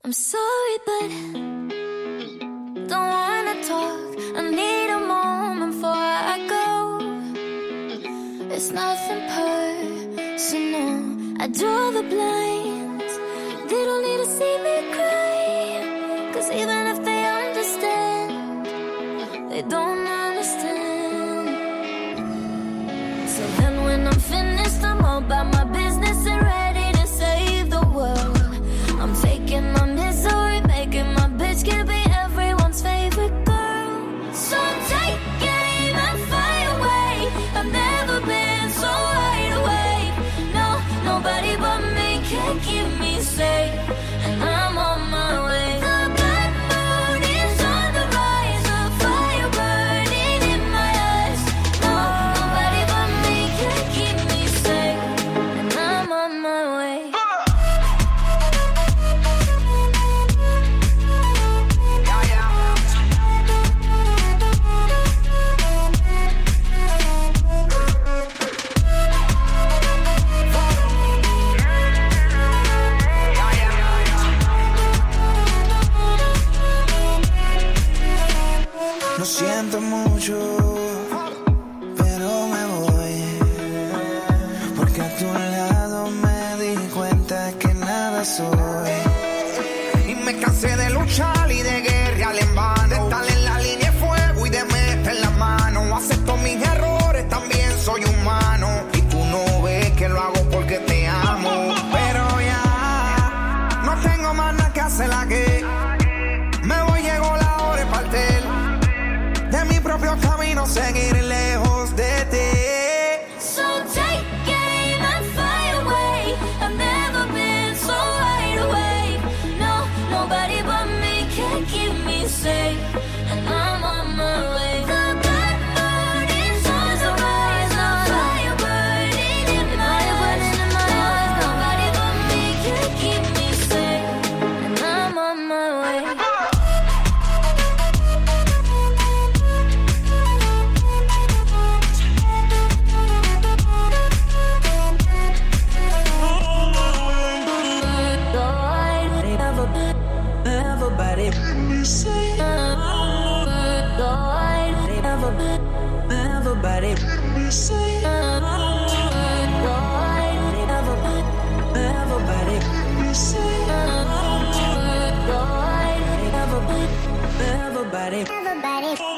I'm sorry, but don't wanna talk. I need a moment before I go. It's nothing personal. I draw the blinds. They don't need to see me cry. 'Cause even if they understand, they don't understand. So then when I'm finished, I'm all about my business and ready to save the world. I'm taking my misery, making my bitch can be everyone's favorite girl. So take aim and fly away. I've never been so wide awake. No, nobody but me can keep me safe. And I'm on my way. The bad mood is on the rise, a fire burning in my eyes. No, nobody but me can keep me safe. And I'm on my way. Lo siento mucho, pero me voy, porque a tu lado me di cuenta que nada soy. Y me cansé de luchar y de guerrear en vano, de estar en la línea de fuego y de meter la mano. Acepto mis errores, también soy humano, y tú no ves que lo hago porque te amo. Pero ya no tengo más nada que hacer aquí. Me voy, llegó la hora de partir de mi propio camino, seguir lejos de ti. So take aim and fly away. I've never been so wide awake. No, nobody but me can keep me safe. And I'm on my way. The bad mood is on the rise, a fire burning in my eyes. Nobody but me can keep me safe. And I'm on my way. Everybody, everybody, everybody.